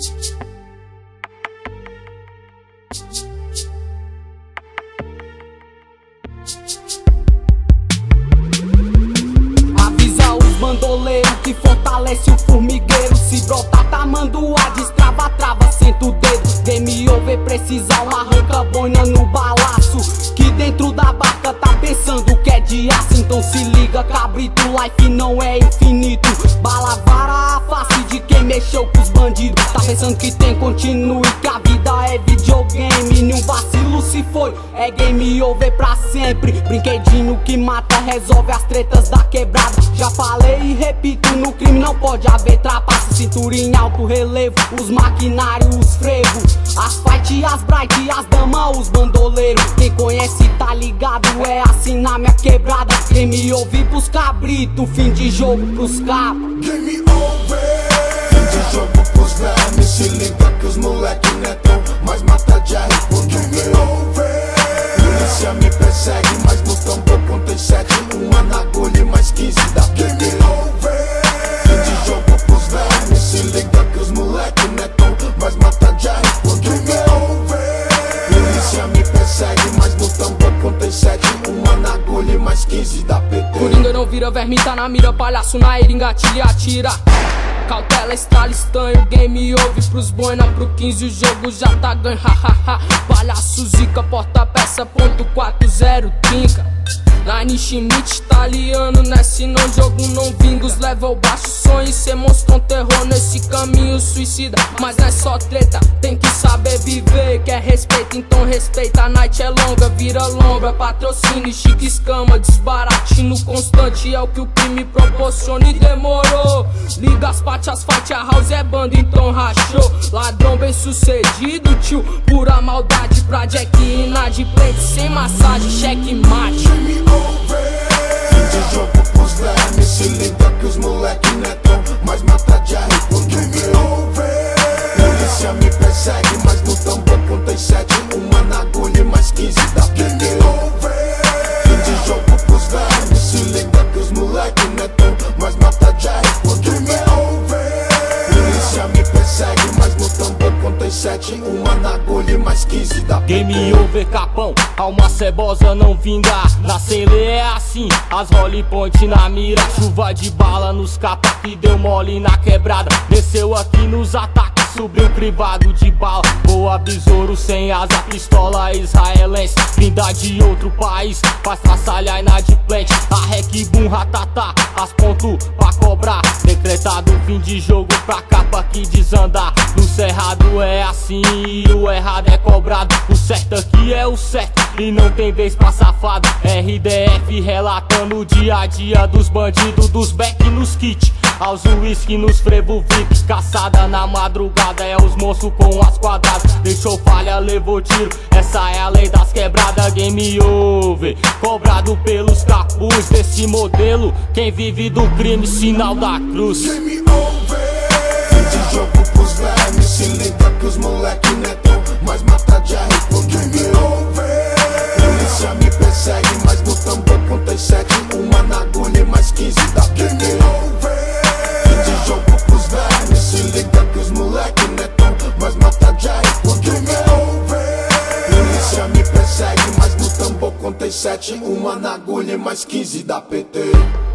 Avisa os bandoleiros que fortalece o formigueiro. Se brotar tá mandoa, destrava, trava, senta o dedo. Game over, precisão, arranca boina no balaço. Que dentro da barca tá pensando que é de aço. Então se liga, cabrito, life não é infinito. Bala vara a face de quem mexeu com os bandidos. Tá pensando que tem continue, que a vida é videogame. Nenhum vacilo se foi, é game over pra sempre. Brinquedinho que mata, resolve as tretas da quebrada. Já falei e repito, no crime não pode haver trapaça. Cintura em alto relevo, os maquinários, os frevos. As fight, as bright, as damas, os bandoleiros. Quem conhece tá ligado, é assim na minha quebrada. Game over pros cabritos, fim de jogo pros cabos. Game over, fim de jogo pros vermes. Se liga que os moleque netão, mas mata de R por game over. Polícia me persegue, mas no tambor contei 7. Uma na agulha e mais 15 da game over. Fim de jogo pros vermes. Se liga que os moleque netão, mas mata de R por game over. Polícia me persegue, mas no tambor contei 7. Uma na agulha e mais 15 da PT. Coringa não vira, verme tá na mira. Palhaço na ira, engatilha e atira. Cautela, estrala, estanho, game over pros boina. Pro 15 o jogo já tá ganho, hahaha. Palhaço, zica, porta-peça, ponto 40, trinca. Line Schmidt, italiano, né? Se não jogo não vinga. Os level baixo, sonho cê mostrou um terror nesse caminho suicida. Mas não é só treta, tem que saber viver. Quer respeito, então respeita. A night é longa, vira lombra, patrocínio, chique escama. Desbaratino constante, é o que o crime proporciona e demorou. Liga as partes, as fight, a house é banda, então rachou. Ladrão bem sucedido, tio, pura maldade. Pra Jack inadimplente, sem massagem, checkmate. Game over, fim de jogo pros vermes. Se liga que os moleque netão, mas mata de R por game over. Polícia me persegue, mas no tambor contei 7. Uma na agulha e mais 15 da game over. Fim de jogo pros vermes. Se liga que os moleque netão, mas mata de R por game over. Polícia me persegue, mas no tambor contei 7. Uma na agulha e mais 15 da Game over, capão, alma cebosa não vinga. Na cele é assim, as Holly Point na mira. Chuva de bala nos capa que deu mole na quebrada. Desceu aqui nos ataques, subiu crivado de bala. Boa besouro sem asa, pistola israelense. Vinda de outro país, faz traçalhar inadimplente. A rec, boom, ratatá, as ponto pra cobrar. Decretado fim de jogo pra capa que desandar. No cerrado é assim e o errado é cobrado. O certo aqui é o certo e não tem vez pra safado. RDF relatando o dia a dia dos bandidos, dos back nos kits, aos whisky nos frevo VIP. Caçada na madrugada é os monstros com as quadradas. Deixou falha, levou tiro, essa é a lei das quebradas. Game over, cobrado pelos capuz desse modelo. Quem vive do crime, sinal da cruz. Game over, fim de jogo pros vermes. Se liga que os moleque netão, mas mata de R por game over. Polícia me persegue, mas no tambor contei 7. Uma na agulha e mais 15 da game over. Fim de jogo pros vermes. Se liga que os moleque netão, mas mata de R por game over. Polícia me persegue, mas no tambor contei 7. Uma na agulha e mais 15 da PT.